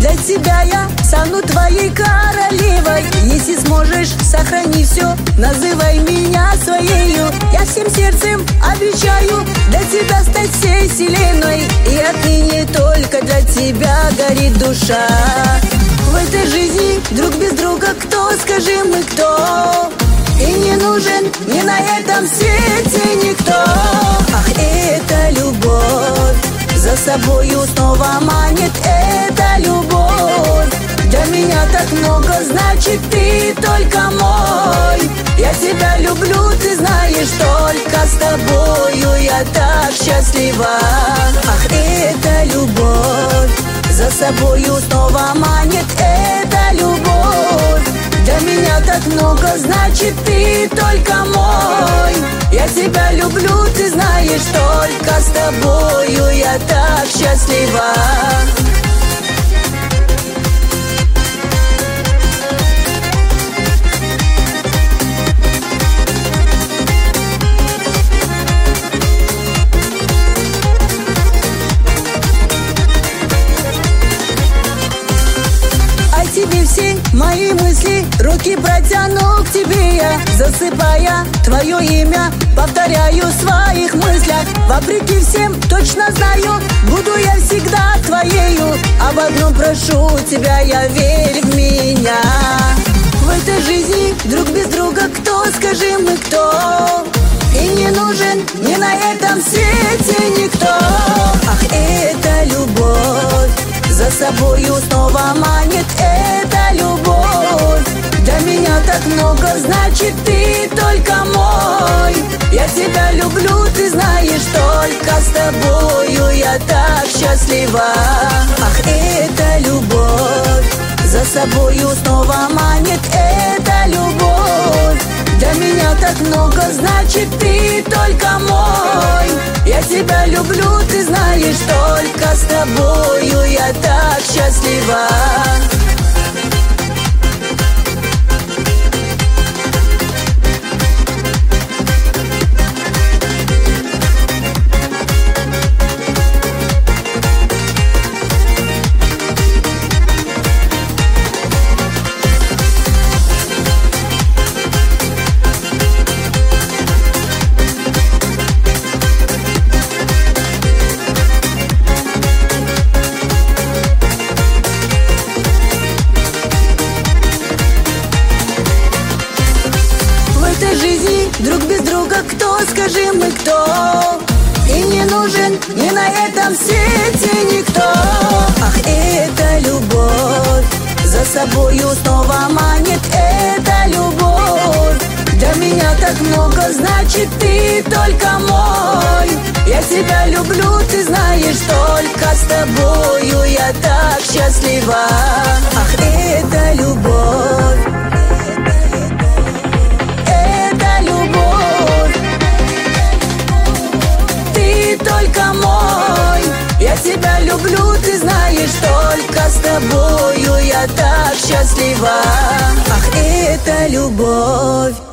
Для тебя я стану твоей королевой. Если сможешь, сохрани все, называй меня своею. Я всем сердцем обещаю для тебя стать всей вселенной. И отныне только для тебя горит душа. В этой жизни друг без друга кто, скажи мы кто? И не нужен ни на этом свете никто. Ах, это любовь за собою снова манит, это любовь. Для меня так много значит, ты только мой. Я тебя люблю, ты знаешь, только с тобою я так счастлива. Ах, это любовь за собою снова манит, это любовь. Для меня так много значит, ты только мой. Я тебя люблю, ты знаешь, только с тобою я так счастлива. Тебе все мои мысли, руки протяну к тебе я, засыпая твое имя, повторяю в своих мыслях. Вопреки всем точно знаю, буду я всегда твоею. Об одном прошу тебя, я верь в меня. В этой жизни друг без друга кто, скажи мы кто? И не нужен ни на этом свете никто. Ах, это любовь за собою снова манит, это любовь. Для меня так много значит, ты только мой. Я тебя люблю, ты знаешь, только с тобою я так счастлива. Ах, это любовь за собою снова манит, это любовь. Для меня так много значит, ты только мой. Я тебя люблю, ты знаешь, только с тобою я так счастлива. Друг без друга кто, скажи мы кто? И не нужен ни на этом свете никто. Ах, это любовь за собою снова манит, это любовь. Для меня так много значит, ты только мой. Я тебя люблю, ты знаешь, только с тобою я так счастлива. Ах, это любовь. Только мой, я тебя люблю, ты знаешь, только с тобою я так счастлива. Ах, это любовь.